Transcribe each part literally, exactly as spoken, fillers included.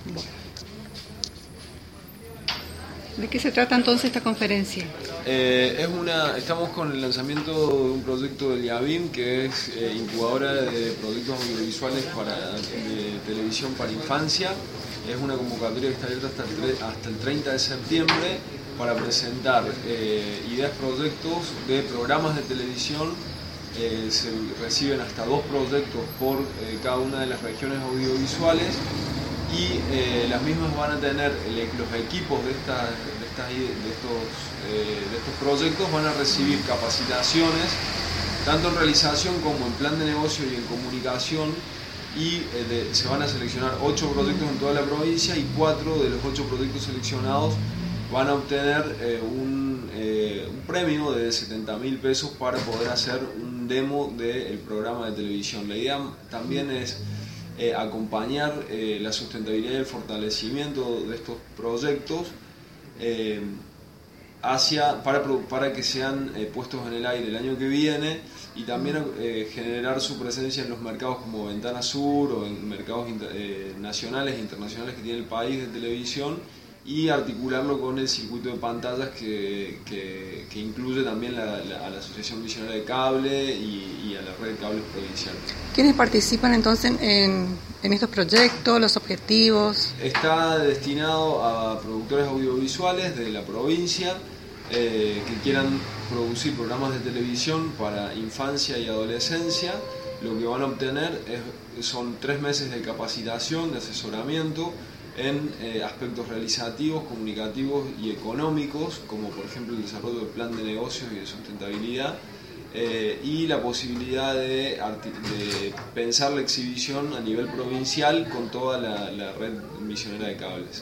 ¿De qué se trata entonces esta conferencia? Eh, es una, estamos con el lanzamiento de un proyecto del IABIM, que es eh, incubadora de proyectos audiovisuales para, de televisión para infancia. Es una convocatoria que está abierta hasta el, hasta el treinta de septiembre para presentar eh, ideas, proyectos de programas de televisión. Eh, se reciben hasta dos proyectos por eh, cada una de las regiones audiovisuales y eh, las mismas van a tener, el, los equipos de, esta, de, estas, de, estos, eh, de estos proyectos van a recibir capacitaciones tanto en realización como en plan de negocio y en comunicación, y eh, de, se van a seleccionar ocho proyectos en toda la provincia, y cuatro de los ocho proyectos seleccionados van a obtener eh, un, eh, un premio de setenta mil pesos para poder hacer un demo del programa de televisión. La idea también es eh, acompañar eh, la sustentabilidad y el fortalecimiento de estos proyectos eh, hacia, para, para que sean eh, puestos en el aire el año que viene, y también eh, generar su presencia en los mercados como Ventana Sur o en mercados inter, eh, nacionales e internacionales que tiene el país de televisión, y articularlo con el circuito de pantallas que, que, que incluye también la, la, a la Asociación Misionera de Cable y, y a la Red de Cables Provincial. ¿Quiénes participan entonces en, en estos proyectos, los objetivos? Está destinado a productores audiovisuales de la provincia eh, que quieran producir programas de televisión para infancia y adolescencia. Lo que van a obtener es, son tres meses de capacitación, de asesoramiento en eh, aspectos realizativos, comunicativos y económicos, como por ejemplo el desarrollo del plan de negocios y de sustentabilidad, eh, y la posibilidad de, de pensar la exhibición a nivel provincial con toda la, la red misionera de cables.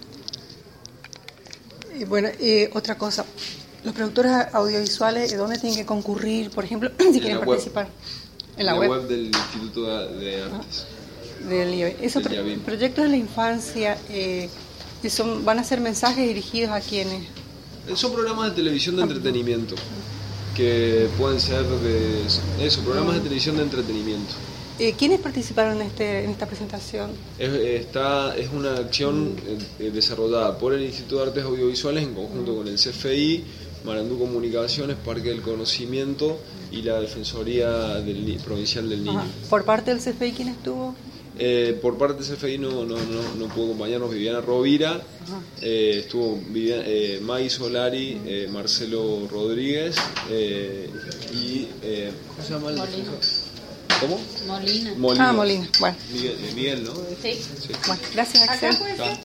Eh, bueno, eh, otra cosa, los productores audiovisuales, ¿dónde tienen que concurrir, por ejemplo, si quieren participar? En la, en la web. web del Instituto de Artes. Ah. Del I A B I M. Esos pro- proyectos de la infancia eh, son, van a ser mensajes dirigidos a quienes. Son programas de televisión de entretenimiento, que pueden ser de eso, programas de televisión de entretenimiento. Eh, ¿Quiénes participaron en, este, en esta presentación? Es, está, es una acción eh, desarrollada por el Instituto de Artes Audiovisuales en conjunto con el C F I, Marandú Comunicaciones, Parque del Conocimiento y la Defensoría del, Provincial del Niño. Ajá. ¿Por parte del C F I quién estuvo? Eh, por parte del C F I no, no, no, no pudo acompañarnos Viviana Rovira, eh, estuvo Viviana, eh, Maggie Solari, eh, Marcelo Rodríguez eh, y eh, ¿cómo se llama el Molina. ¿Cómo? Molina. Molina. Ah, Molina, bueno. Miguel, Miguel, ¿no? Sí. Sí. Bueno, gracias, Axel.